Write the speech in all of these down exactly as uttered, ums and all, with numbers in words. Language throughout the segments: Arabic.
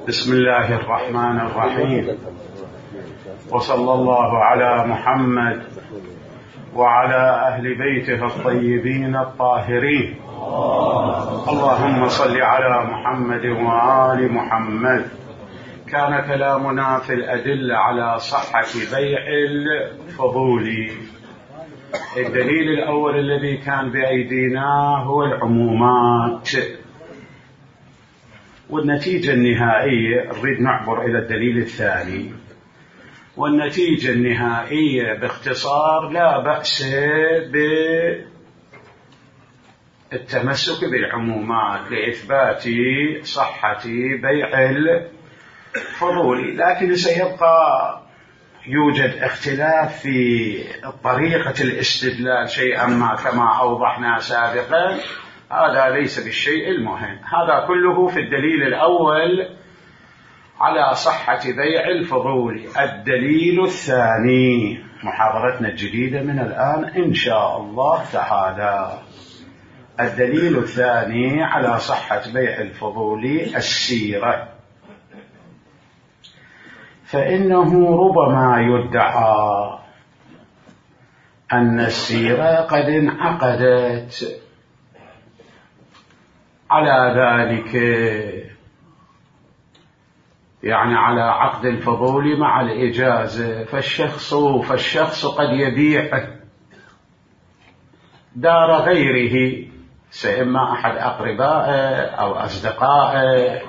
بسم الله الرحمن الرحيم، وصلى الله على محمد وعلى أهل بيته الطيبين الطاهرين. اللهم صل على محمد وآل محمد. كان كلامنا في الأدلة على صحة بيع الفضول. الدليل الأول الذي كان بأيدينا هو العمومات، والنتيجة النهائية نريد نعبر إلى الدليل الثاني. والنتيجة النهائية باختصار لا بأس بالتمسك بالعمومات لإثبات صحة بيع الفضول، لكن سيبقى يوجد اختلاف في طريقة الاستدلال شيئا ما كما أوضحنا سابقا. هذا ليس بالشيء المهم، هذا كله في الدليل الأول على صحة بيع الفضول. الدليل الثاني، محاضرتنا الجديدة من الآن إن شاء الله تعالى. الدليل الثاني على صحة بيع الفضول السيرة، فإنه ربما يدعى أن السيرة قد انعقدت على ذلك، يعني على عقد الفضول مع الإجازة، فالشخص فالشخص قد يبيع دار غيره، سإما أحد أقربائه أو أصدقائه،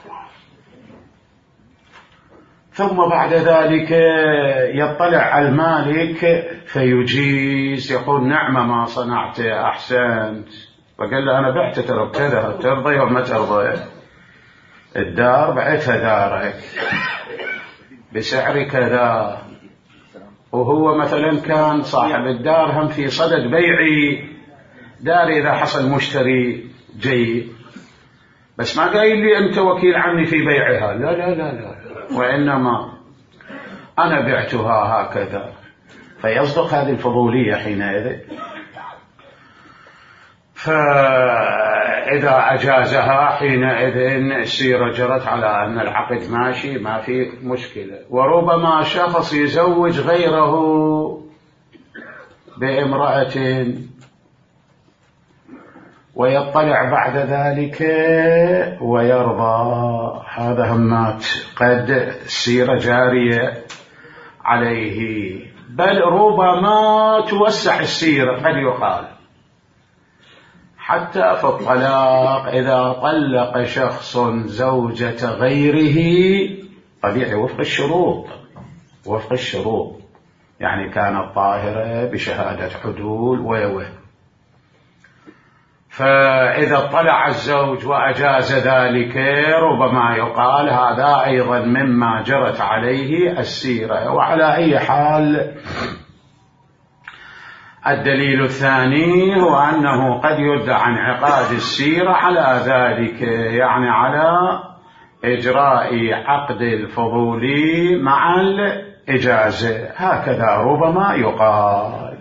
ثم بعد ذلك يطلع المالك فيجيز، يقول نعم ما صنعت أحسنت، فقال له أنا بعت ترى كذا، ترضي وما ترضي؟ الدار بعتها دارك بسعر كذا، وهو مثلا كان صاحب الدار هم في صدد بيع دار إذا حصل مشتري جيد، بس ما قايل لي أنت وكيل عني في بيعها، لا لا لا لا، وإنما أنا بعتها هكذا، فيصدق هذه الفضولية حينئذ. فإذا أجازها حينئذ السيرة جرت على أن العقد ماشي، ما في مشكلة. وربما شخص يزوج غيره بامرأة ويطلع بعد ذلك ويرضى، هذا همات قد السيرة جارية عليه، بل ربما توسع السيرة. قد يقال حتى في الطلاق إذا طلق شخص زوجة غيره طبيعي وفق الشروط، وفق الشروط يعني كانت طاهرة بشهادة عدول ويوه، فإذا اطلع الزوج وأجاز ذلك ربما يقال هذا أيضا مما جرت عليه السيرة. وعلى أي حال الدليل الثاني هو أنه قد يدعى انعقاد السيرة على ذلك، يعني على إجراء عقد الفضول مع الإجازة، هكذا ربما يقال.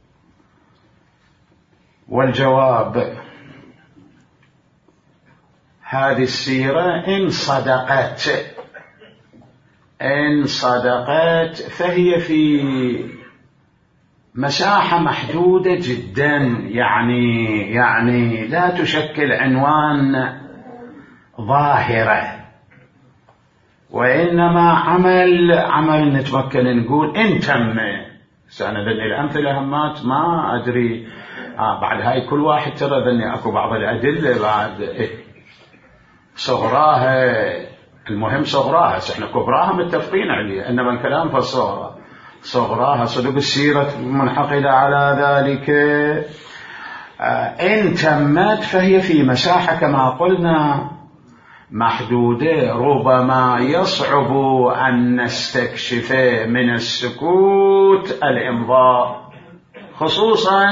والجواب هذه السيرة إن صدقت إن صدقت فهي في مساحة محدودة جدا، يعني يعني لا تشكل عنوان ظاهرة، وإنما عمل عمل نتمكن نقول إن تم. سأنا ذني الأمثلة همات ما أدري آه بعد هاي كل واحد ترى ذني أكو بعض الأدلة بعد إيه صغراها، المهم صغراها، احنا كبراها متفقين عليه، إنما الكلام في الصغرى، صغراها صدق السيرة منحقلة على ذلك. إن تمت فهي في مساحة كما قلنا محدودة، ربما يصعب أن نستكشف من السكوت الإمضاء، خصوصا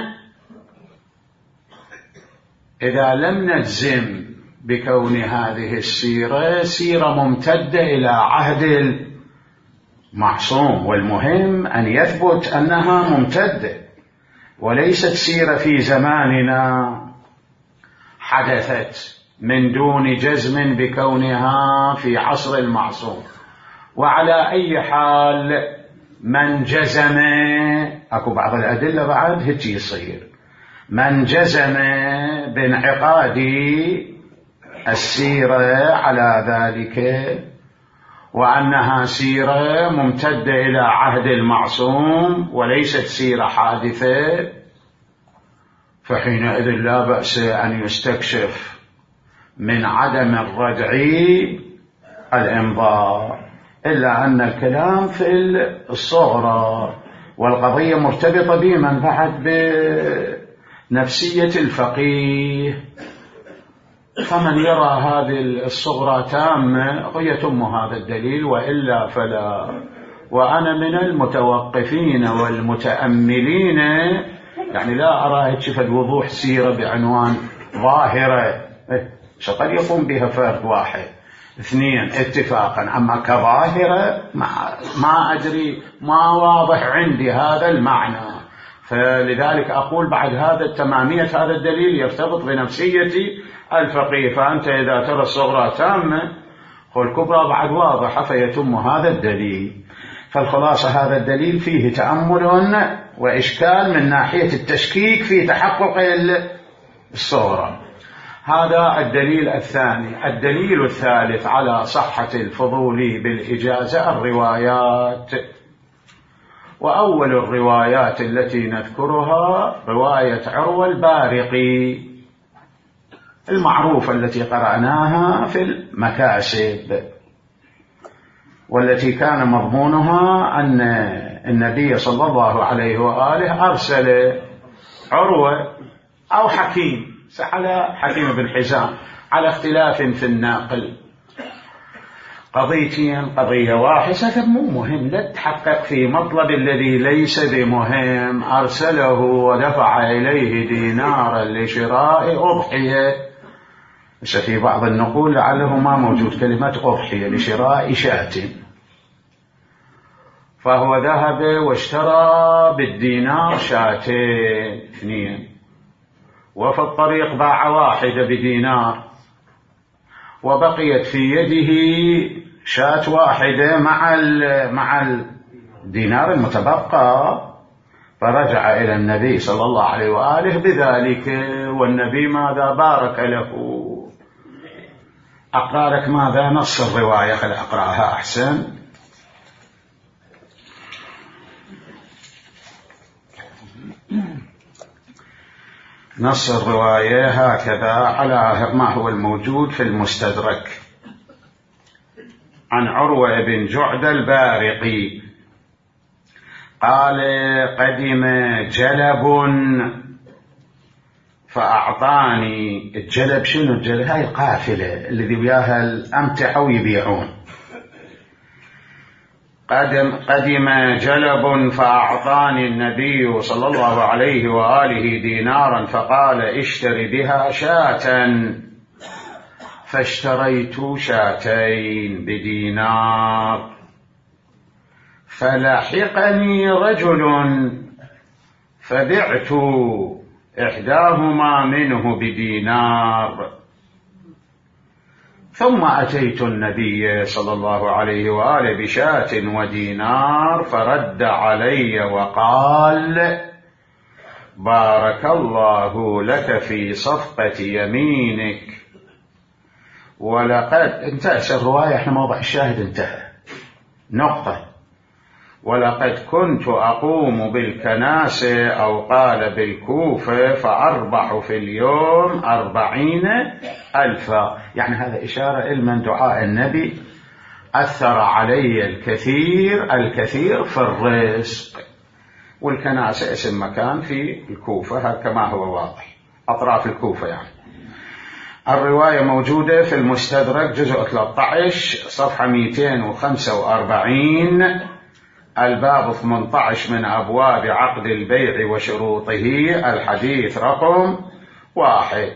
إذا لم نجزم بكون هذه السيرة سيرة ممتدة إلى عهد المعصوم، والمهم أن يثبت أنها ممتدة وليست سيرة في زماننا حدثت من دون جزم بكونها في عصر المعصوم. وعلى أي حال من جزم، أكو بعض الأدلة بعد هيك يصير، من جزم بانعقاد السيرة على ذلك وأنها سيرة ممتدة إلى عهد المعصوم وليست سيرة حادثة، فحينئذ لا بأس أن يستكشف من عدم الرجع الإمضاء، إلا أن الكلام في الصغرى، والقضية مرتبطة بمن بعد بنفسية الفقيه، فمن يرى هذه الصغرى تامة يتم هذا الدليل، وإلا فلا. وأنا من المتوقفين والمتأملين، يعني لا أرى هيك الوضوح سيرة بعنوان ظاهرة قد يقوم بها فرد واحد اثنين اتفاقا، أما كظاهرة ما, ما أدري، ما واضح عندي هذا المعنى. فلذلك أقول بعد هذا تمامية هذا الدليل يرتبط بنفسية الفقيه، فأنت إذا ترى الصغرى تامة والكبرى بعد واضحة فيتم هذا الدليل. فالخلاصة هذا الدليل فيه تأمل وإشكال من ناحية التشكيك في تحقق الصغرى. هذا الدليل الثاني. الدليل الثالث على صحة الفضول بالإجازة الروايات. وأول الروايات التي نذكرها رواية عروة البارقي المعروفة التي قرأناها في المكاسب، والتي كان مضمونها أن النبي صلى الله عليه وآله أرسل عروة أو حكيم على حكيم بن حزام على اختلاف في الناقل، قضيتين، قضية واحدة مو مهم، لا تحقق في مطلب الذي ليس بمهم. أرسله ودفع إليه دينارا لشراء أضحية، بس في بعض النقول لعله ما موجود كلمة أضحية، لشراء شاة، فهو ذهب واشترى بالدينار شاتين اثنين، وفي الطريق باع واحدة بدينار، وبقيت في يده شاة واحدة مع مع الدينار المتبقى، فرجع إلى النبي صلى الله عليه وآله بذلك، والنبي ماذا بارك له. أقرأ لك ماذا نص الرواية، خل أقرأها أحسن. نص الرواية هكذا على ما هو الموجود في المستدرك عن عروة بن جعد البارقي قال: قدم جلب فأعطاني. الجلب شنو الجلب؟ هاي القافلة الذي وياها الأمتعة ويبيعون. قدم, قدم جلب فأعطاني النبي صلى الله عليه وآله دينارا فقال: اشتري بها شاة، فاشتريت شاتين بدينار، فلحقني رجل فبعت إحداهما منه بدينار، ثم أتيت النبي صلى الله عليه وآله بشاة ودينار، فرد علي وقال: بارك الله لك في صفقة يمينك. ولقد انتهت الرواية، احنا موضع الشاهد انتهى نقطة. ولقد كنت أقوم بالكناسة أو قال بالكوفة فأربح في اليوم أربعين ألفا. يعني هذا إشارة إلى من دعاء النبي أثر علي الكثير الكثير في الرزق. والكناسة اسم مكان في الكوفة كما هو واضح، أطراف الكوفة يعني. الرواية موجودة في المستدرك جزء ثلاثة عشر صفحة مئتين وخمسة وأربعين، الباب ثمانية عشر من أبواب عقد البيع وشروطه، الحديث رقم واحد.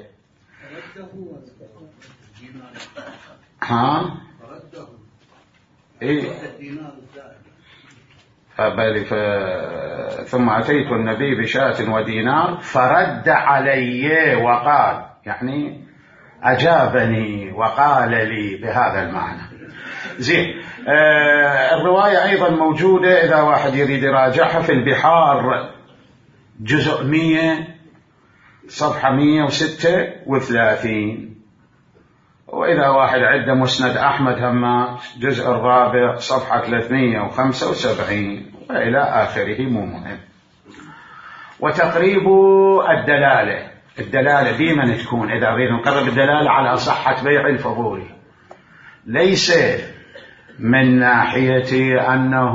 ها؟ إيه؟ فبل ف... ثم أتيت النبي بشاة ودينار فرد علي وقال، يعني أجابني وقال لي بهذا المعنى. زين. آه الرواية أيضا موجودة إذا واحد يريد يراجعها في البحار، جزء مية صفحة مية وستة وثلاثين، وإذا واحد عنده مسند أحمد همات جزء الرابع صفحة ثلاثمية وخمسة وسبعين وإلى آخره، مو مهم. وتقريب الدلالة، الدلالة بمن تكون إذا أريد نقرب الدلالة على صحة بيع الفضولي، ليس من ناحية أنه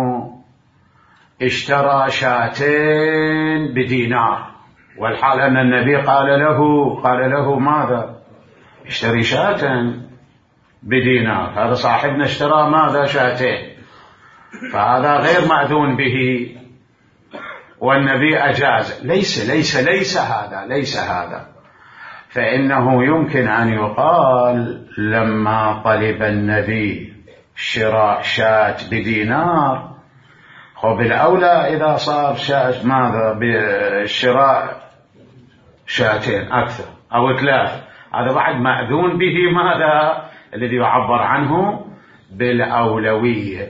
اشترى شاتين بدينار، والحال أن النبي قال له قال له ماذا؟ اشتري شاة بدينار. هذا صاحبنا اشترى ماذا؟ شاتين، فهذا غير مأذون به والنبي أجاز. ليس ليس ليس هذا ليس هذا فإنه يمكن أن يقال لما طلب النبي شراء شاة بدينار، خب الأولى إذا صار شاة ماذا بالشراء شاتين أكثر أو ثلاث، هذا بعد مأذون به ماذا الذي يعبر عنه بالأولوية.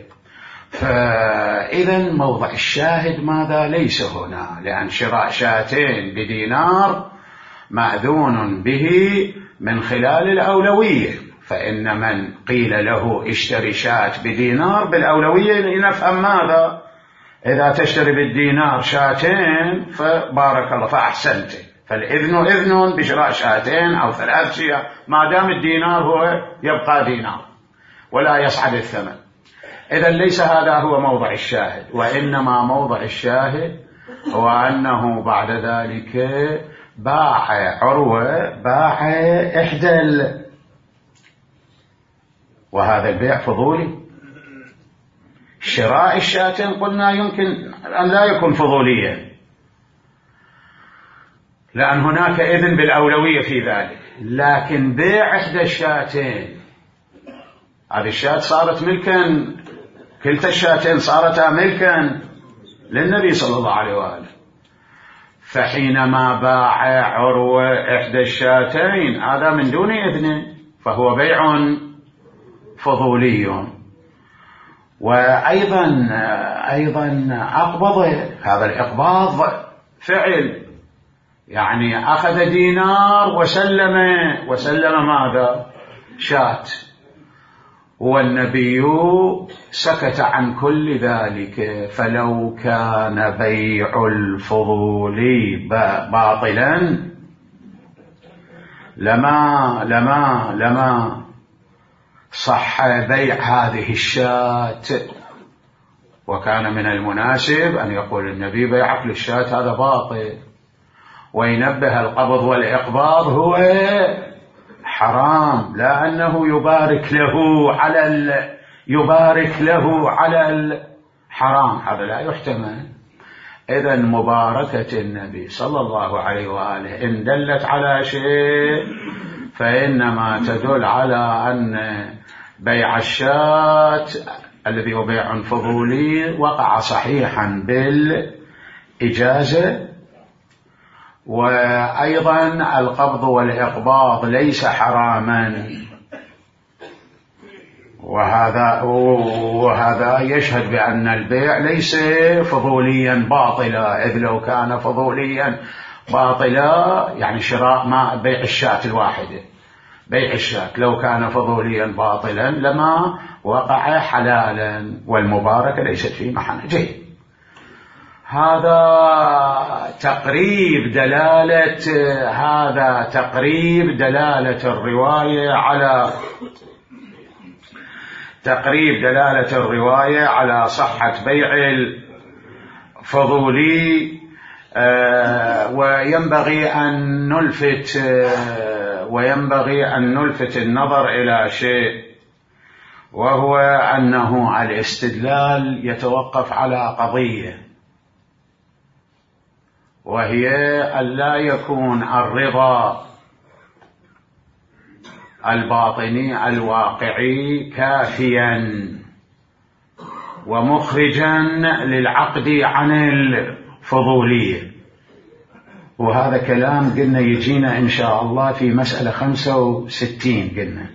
فإذا موضع الشاهد ماذا؟ ليس هنا، لأن شراء شاتين بدينار مأذون به من خلال الأولوية، فإن من قيل له اشتري شاة بدينار بالأولوية نفهم ماذا؟ إذا تشتري بالدينار شاتين فبارك الله فأحسنت، فالإذن إذن بشراء شاتين أو ثلاث شيء ما دام الدينار هو يبقى دينار ولا يصعد الثمن. إذن ليس هذا هو موضع الشاهد، وإنما موضع الشاهد هو أنه بعد ذلك باع عروة باع إحدى ال... وهذا البيع فضولي. شراء الشاتين قلنا يمكن أن لا يكون فضوليا، لأن هناك إذن بالأولوية في ذلك، لكن بيع إحدى الشاتين، هذه الشاة صارت ملكا، كلتا الشاتين صارتا ملكا للنبي صلى الله عليه وآله، فحينما باع عروة إحدى الشاتين هذا من دون إذن فهو بيع فضولي. وأيضا أيضا أقبض، هذا الإقباض فعل، يعني أخذ دينار وسلم وسلم ماذا؟ شات، والنبي سكت عن كل ذلك. فلو كان بيع الفضول باطلا لما لما لما صح بيع هذه الشاة، وكان من المناسب أن يقول النبي بيع أكل الشاة هذا باطل، وينبه القبض والإقباض هو حرام، لا أنه يبارك له على ال... يبارك له على الحرام، هذا لا يحتمل. إذن مباركة النبي صلى الله عليه وآله إن دلت على شيء فإنما تدل على أن بيع الشاة الذي هو بيع فضولي وقع صحيحا بالإجازة. وأيضا القبض والإقباض ليس حراما، وهذا وهذا يشهد بأن البيع ليس فضوليا باطلا، إذ لو كان فضوليا باطلا يعني شراء ما بيع الشاة الواحدة، بيع الشاة لو كان فضوليا باطلا لما وقع حلالا، والمباركة ليست في محل. جيد. هذا تقريب دلالة هذا تقريب دلالة الرواية على تقريب دلالة الرواية على صحة بيع الفضولي. آه وينبغي أن نلفت آه وينبغي أن نلفت النظر إلى شيء، وهو أنه الاستدلال يتوقف على قضية، وهي أن لا يكون الرضا الباطني الواقعي كافيا ومخرجا للعقد عن الفضولية. وهذا كلام قلنا يجينا إن شاء الله في مسألة خمسة وستين قلنا.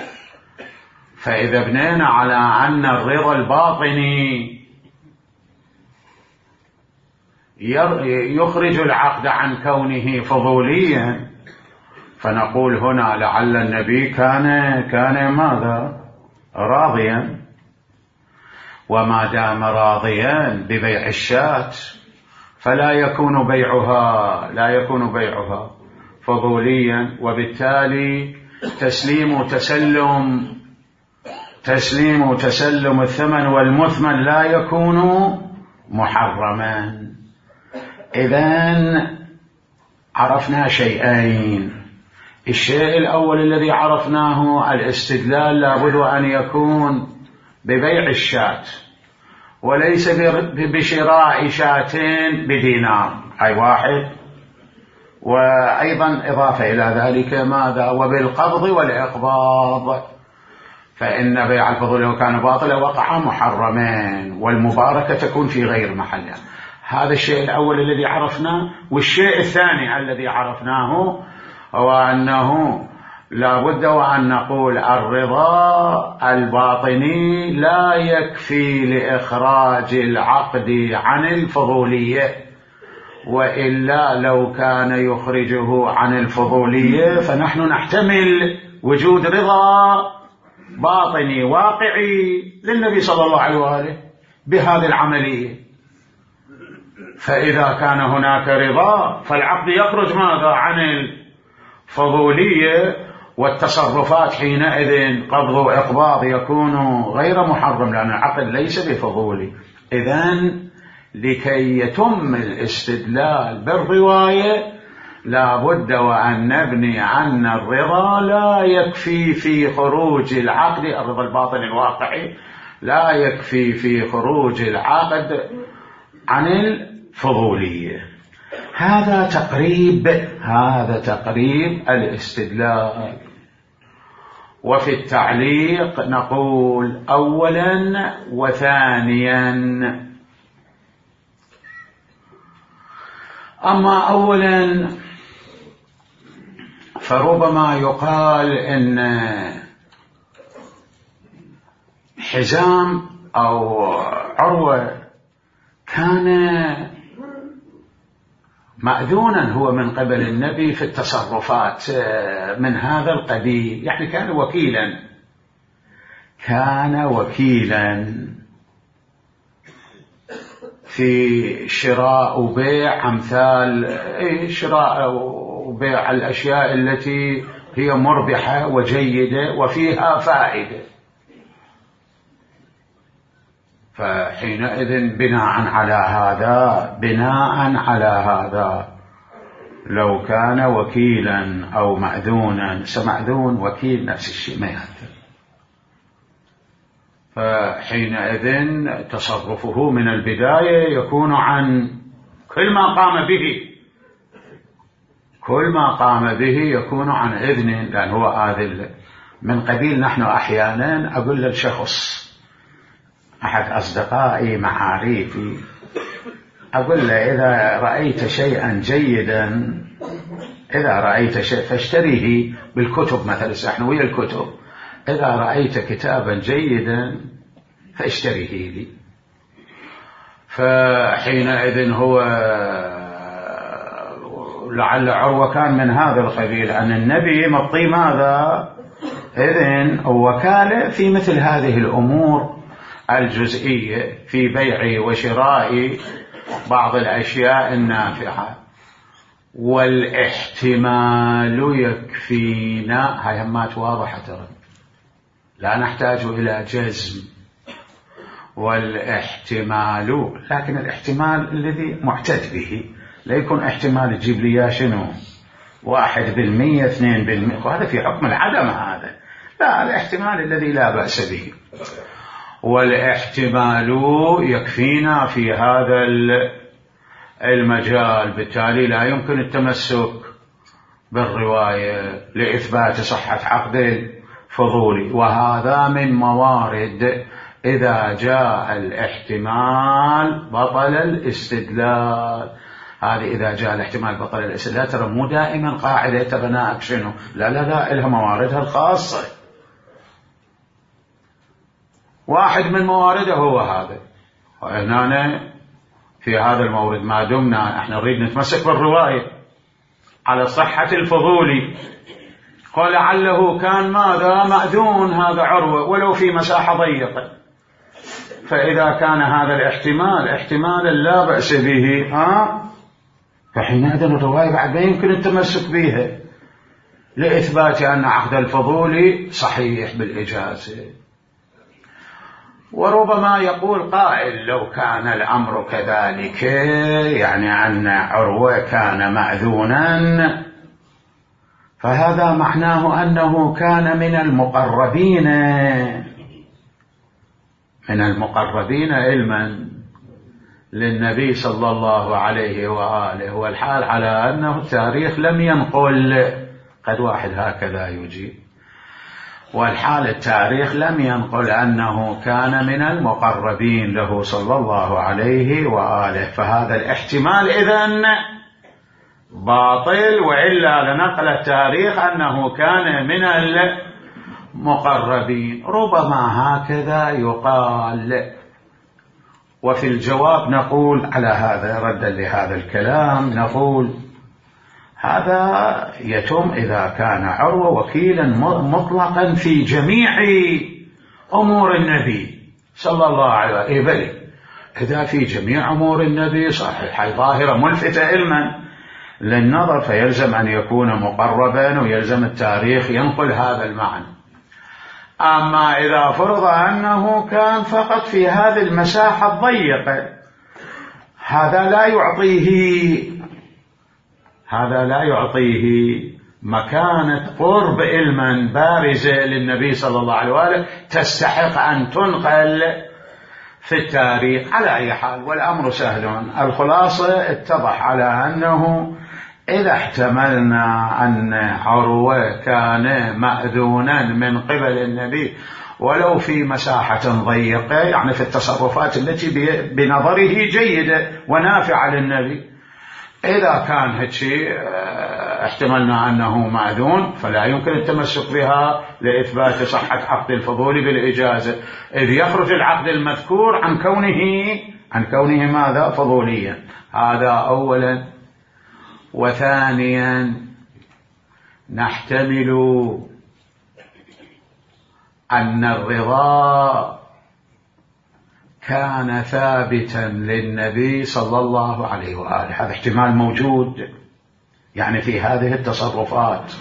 فإذا بنينا على أن الرضا الباطني يخرج العقد عن كونه فضوليا، فنقول هنا لعل النبي كان كان ماذا؟ راضيا، وما دام راضيا ببيع الشاة فلا يكون بيعها لا يكون بيعها فضوليا، وبالتالي تسليم وتسلم تسليم وتسلم الثمن والمثمن لا يكون محرما. إذن عرفنا شيئين. الشيء الأول الذي عرفناه الاستدلال لابد أن يكون ببيع الشاة وليس بشراء شاتين بدينار، أي واحد. وأيضا إضافة إلى ذلك ماذا؟ وبالقبض والإقباض، فإن بيع الفضول لو كان باطلا وقع محرمين والمباركة تكون في غير محلها. هذا الشيء الأول الذي عرفناه. والشيء الثاني الذي عرفناه هو أنه لا بد وأن نقول الرضا الباطني لا يكفي لإخراج العقد عن الفضولية، وإلا لو كان يخرجه عن الفضولية فنحن نحتمل وجود رضا باطني واقعي للنبي صلى الله عليه وآله بهذه العملية. فإذا كان هناك رضا فالعقد يخرج ماذا؟ عن الفضولية، والتصرفات حينئذ قبض وإقباض يكون غير محرم لأن العقد ليس بفضولي. إذن لكي يتم الاستدلال بالرواية لا بد وأن نبني أن الرضا لا يكفي في خروج العقد، الرضا الباطني الواقعي لا يكفي في خروج العقد عن الفضولية. هذا تقريب هذا تقريب الاستدلال. وفي التعليق نقول أولا وثانيا. أما أولا فربما يقال إن حزام أو عروة كان مأذونا هو من قبل النبي في التصرفات من هذا القبيل، يعني كان وكيلا كان وكيلا في شراء وبيع أمثال شراء وبيع الأشياء التي هي مربحة وجيدة وفيها فائدة. فحينئذ بناء على هذا بناء على هذا لو كان وكيلا أو مأذونا، سمأذون وكيل نفس الشيء ما يأثر، فحينئذ تصرفه من البداية يكون عن كل ما قام به كل ما قام به يكون عن إذن، لأن هو آذل من قبيل. نحن أحيانا أقول للشخص أحد أصدقائي معارفي أقول له إذا رأيت شيئا جيدا إذا رأيت شيء فاشتريه بالكتب مثلا، نحن ويا الكتب، إذا رأيت كتابا جيدا فاشتريه لي. فحينئذ هو لعل عروة كان من هذا القبيل أن النبي مطي ماذا؟ إذن وكالة في مثل هذه الأمور الجزئية في بيع وشراء بعض الأشياء النافعة. والاحتمال يكفينا، هاي همات واضحة ترى لا نحتاج إلى جزم. والاحتمال، لكن الاحتمال الذي معتد به لا يكون احتمال تجيب لي شنو واحد بالمية اثنين بالمية، وهذا في حكم العدم. هذا لا، الاحتمال الذي لا بأس به. والاحتمال يكفينا في هذا المجال، بالتالي لا يمكن التمسك بالرواية لإثبات صحة عقد الفضولي. وهذا من موارد إذا جاء الاحتمال بطل الاستدلال. هذه إذا جاء الاحتمال بطل الاسم. لا ترى مو دائما قاعدة تبناءك شنو، لا لا لا، إلها مواردها الخاصة. واحد من موارده هو هذا. وهنا في هذا المورد ما دمنا احنا نريد نتمسك بالرواية على صحة الفضولي، قال لعله كان ماذا مأذون هذا عروة ولو في مساحة ضيقة، فإذا كان هذا الاحتمال احتمالا لا بأس به ها فحينئذ الرواية بعد ما يمكن التمسك بها لإثبات أن عقد الفضولي صحيح بالإجازة. وربما يقول قائل لو كان الأمر كذلك، يعني أن عروة كان مأذونا، فهذا معناه أنه كان من المقربين من المقربين علما للنبي صلى الله عليه وآله، والحال على أنه التاريخ لم ينقل، قد واحد هكذا يجيب، والحال التاريخ لم ينقل أنه كان من المقربين له صلى الله عليه وآله، فهذا الاحتمال إذن باطل، وإلا لنقل التاريخ أنه كان من المقربين. ربما هكذا يقال. وفي الجواب نقول على هذا ردا لهذا الكلام، نقول هذا يتم إذا كان عروة وكيلا مطلقا في جميع أمور النبي صلى الله عليه وسلم. إيه بلي إذا في جميع أمور النبي صحيح ظاهرة ملفتة علما للنظر، فيلزم أن يكون مقربا ويلزم التاريخ ينقل هذا المعنى. أما إذا فرض أنه كان فقط في هذه المساحة الضيقة، هذا لا يعطيه هذا لا يعطيه مكانة قرب علما بارزة للنبي صلى الله عليه وآله تستحق أن تنقل في التاريخ. على أي حال والأمر سهل. الخلاصة اتضح على أنه إذا احتملنا أن عروة كان مأذونا من قبل النبي ولو في مساحة ضيقة، يعني في التصرفات التي بنظره جيدة ونافعة للنبي، إذا كان هالشيء احتملنا أنه مأذون فلا يمكن التمسك بها لإثبات صحة عقد الفضول بالإجازة، إذ يخرج العقد المذكور عن كونه عن كونه ماذا فضوليا. هذا أولا. وثانيا نحتمل أن الرضا كان ثابتا للنبي صلى الله عليه وآله، هذا احتمال موجود يعني في هذه التصرفات.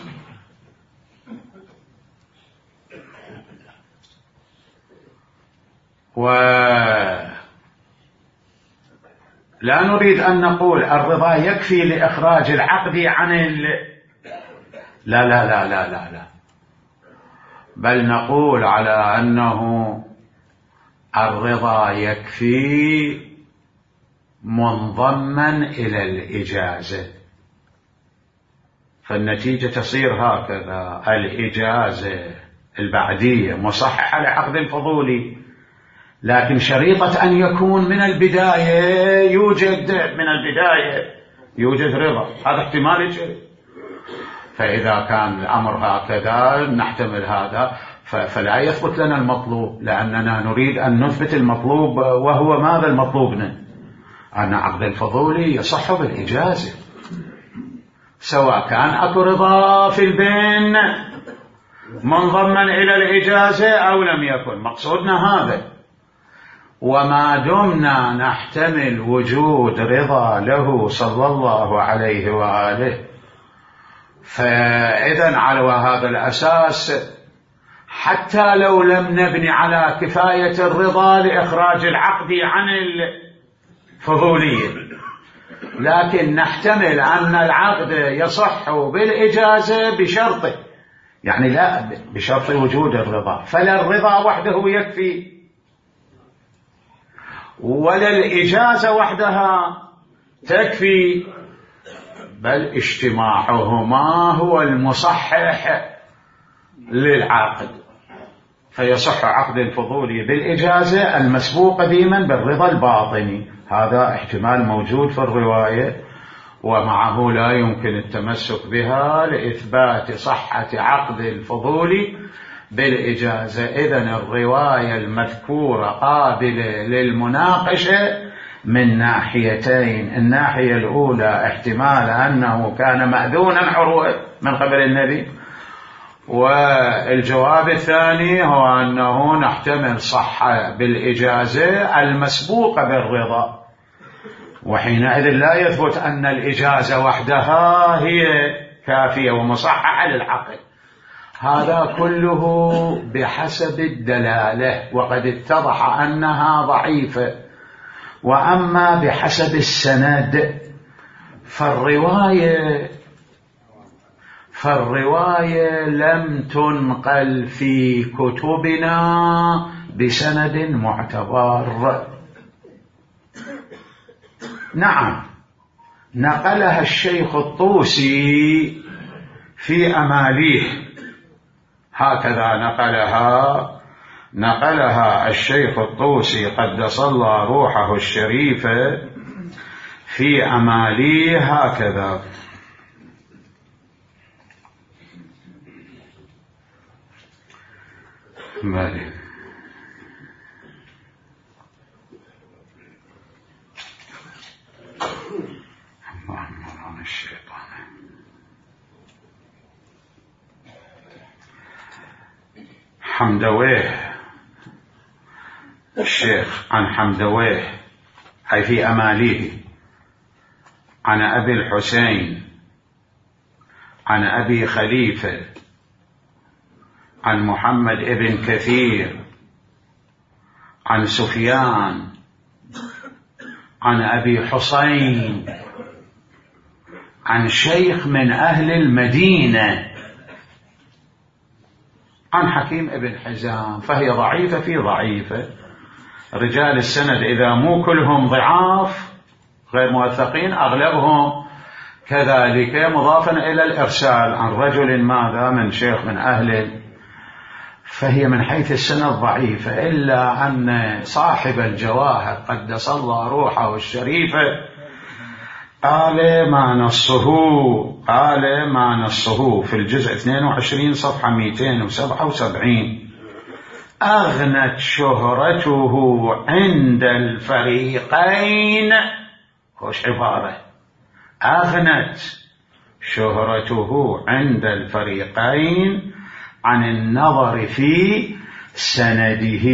ولا نريد أن نقول الرضا يكفي لإخراج العقد عن ال... لا لا لا لا لا لا بل نقول على أنه الرضا يكفي منضما إلى الإجازة، فالنتيجة تصير هكذا: الإجازة البعدية مصححة لعقد الفضولي، لكن شريطة أن يكون من البداية يوجد من البداية يوجد رضا، هذا احتمال يجري. فإذا كان الأمر هكذا نحتمل هذا، فلا يثبت لنا المطلوب، لأننا نريد أن نثبت المطلوب، وهو ماذا المطلوبنا؟ أن عقد الفضولي يصح بالإجازة، سواء كان أكو رضا في البين منضما إلى الإجازة أو لم يكن، مقصودنا هذا. وما دمنا نحتمل وجود رضا له صلى الله عليه وآله، فإذن على هذا الأساس حتى لو لم نبني على كفاية الرضا لإخراج العقد عن الفضولية، لكن نحتمل أن العقد يصح بالإجازة بشرطه، يعني لا بشرط وجود الرضا، فلا الرضا وحده يكفي ولا الإجازة وحدها تكفي، بل اجتماعهما هو المصحح للعقد، فيصح عقد الفضولي بالإجازة المسبوق ديما بالرضا الباطني. هذا احتمال موجود في الرواية، ومعه لا يمكن التمسك بها لإثبات صحة عقد الفضول بالإجازة. إذن الرواية المذكورة قابلة للمناقشة من ناحيتين. الناحية الأولى احتمال أنه كان مأذونا عروة من قبل النبي، والجواب الثاني هو أنه نحتمل صحة بالإجازة المسبوقة بالرضا، وحينئذ لا يثبت أن الإجازة وحدها هي كافية ومصححة للعقل. هذا كله بحسب الدلالة، وقد اتضح أنها ضعيفة. وأما بحسب السند فالرواية فالرواية لم تنقل في كتبنا بسند معتبر. نعم، نقلها الشيخ الطوسي في أماليه، هكذا نقلها نقلها الشيخ الطوسي قدس الله روحه الشريفة في أماليه هكذا: بله اللهم رحم الشيطان. حمدويه الشيخ عن حمدويه أي في أماليه عن أبي الحسين عن أبي خليفة عن محمد ابن كثير عن سفيان عن أبي حسين عن شيخ من أهل المدينة عن حكيم ابن حزام، فهي ضعيفة في ضعيفة. رجال السند إذا مو كلهم ضعاف غير موثقين أغلبهم كذلك، مضافا إلى الإرسال عن رجل ماذا من شيخ من أهل، فهي من حيث السند ضعيفة. إلا أن صاحب الجواهر قدس الله روحه الشريفة قال ما نصه قال ما نصه في الجزء اثنين وعشرين صفحة مئتين وسبعة وسبعين: أغنت شهرته عند الفريقين. خوش عبارة، أغنت شهرته عند الفريقين عن النظر في سنده.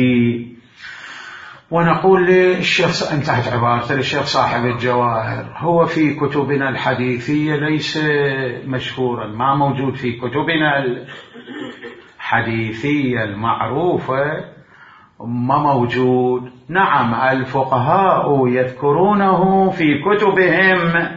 ونقول للشيخ، انتهت عبارة للشيخ صاحب الجواهر: هو في كتبنا الحديثية ليس مشهورا، ما موجود في كتبنا الحديثية المعروفة، ما موجود. نعم، الفقهاء يذكرونه في كتبهم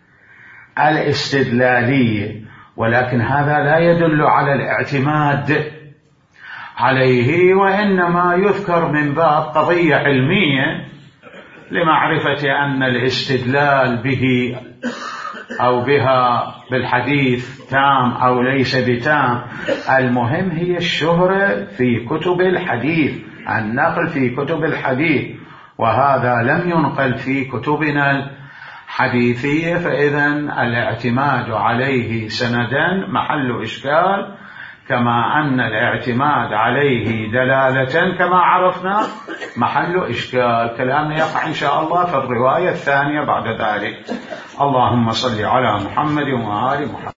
الاستدلالية، ولكن هذا لا يدل على الاعتماد عليه، وإنما يذكر من باب قضية علمية لمعرفة أن الاستدلال به أو بها بالحديث تام أو ليس بتام. المهم هي الشهرة في كتب الحديث، النقل في كتب الحديث، وهذا لم ينقل في كتبنا الحديثية، فإذا الاعتماد عليه سندا محل إشكال، كما أن الاعتماد عليه دلالة كما عرفنا محل إشكال. كلامنا يقع إن شاء الله في الرواية الثانية بعد ذلك. اللهم صل على محمد وآل محمد.